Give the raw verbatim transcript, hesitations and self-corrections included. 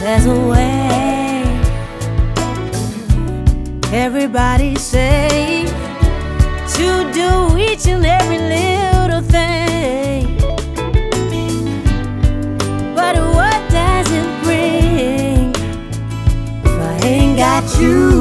There's a way. Everybody say to do each and every little thing, but what does it bring if I ain't got you?